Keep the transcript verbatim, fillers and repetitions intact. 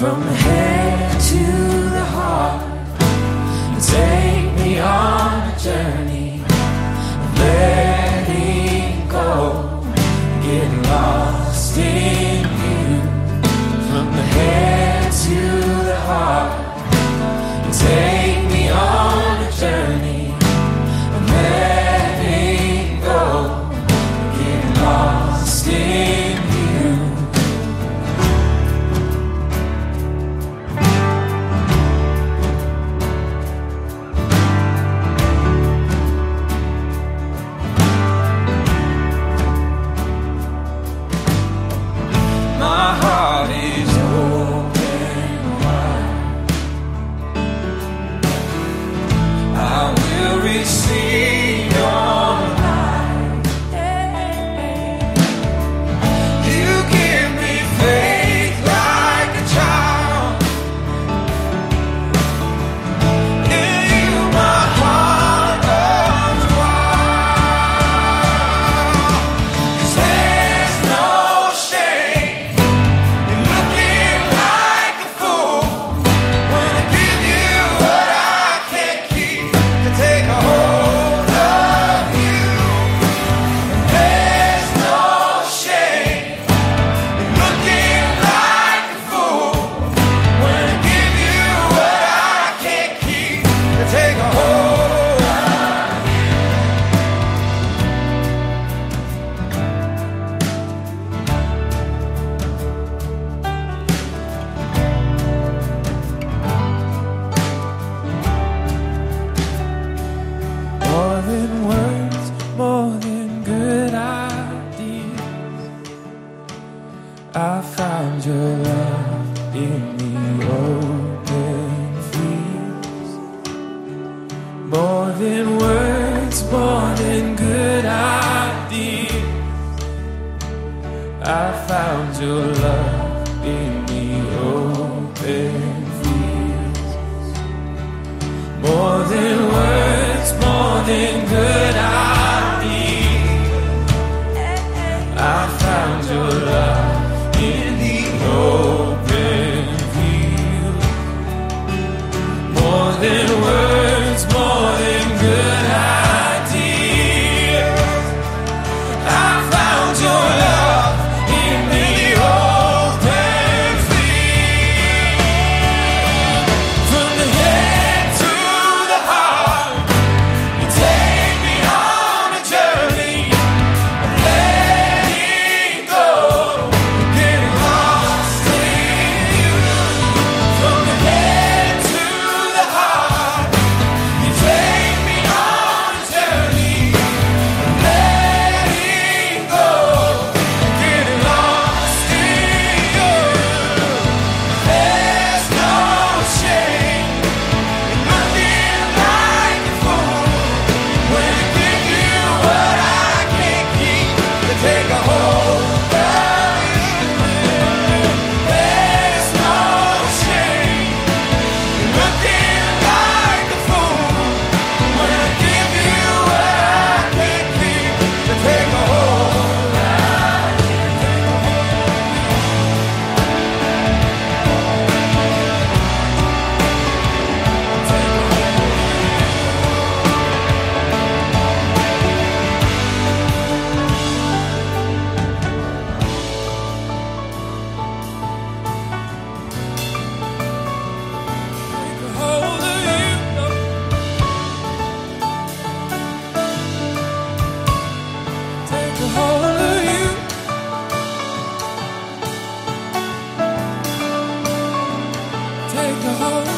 from the head to the heart. You take me on a journey of letting go, getting lost in you. From the head to the heart, you take me on a journey of letting go, getting lost in you. My heart is open wide. I will receive your light. You give me faith like a child. In you my heart runs wild. 'Cause there's no shame in looking like a fool when I give you what I can't keep, to take a hold of you. And there's no shame in looking like a fool when I give you what I can't keep, to take a hold of you. More than words, more than good ideas, I found your love in the open fields. More than words, more than good ideas, I found your love in the open fields. More than words, more than good ideas, I found your love in the open fields. More than words, more than good ideas, I found your love in the open fields. From the head to the heart, you take me on a journey of letting go, getting lost in you. From the head to the heart, you take me on a journey of letting go, getting lost in you. There's no shame in looking like a fool when I give you what I can't keep, to take a hold of you. There's no shame in looking like a fool when I give you what I can't keep, to take a hold of you. Take a hold of you. Take a hold of you. Take a hold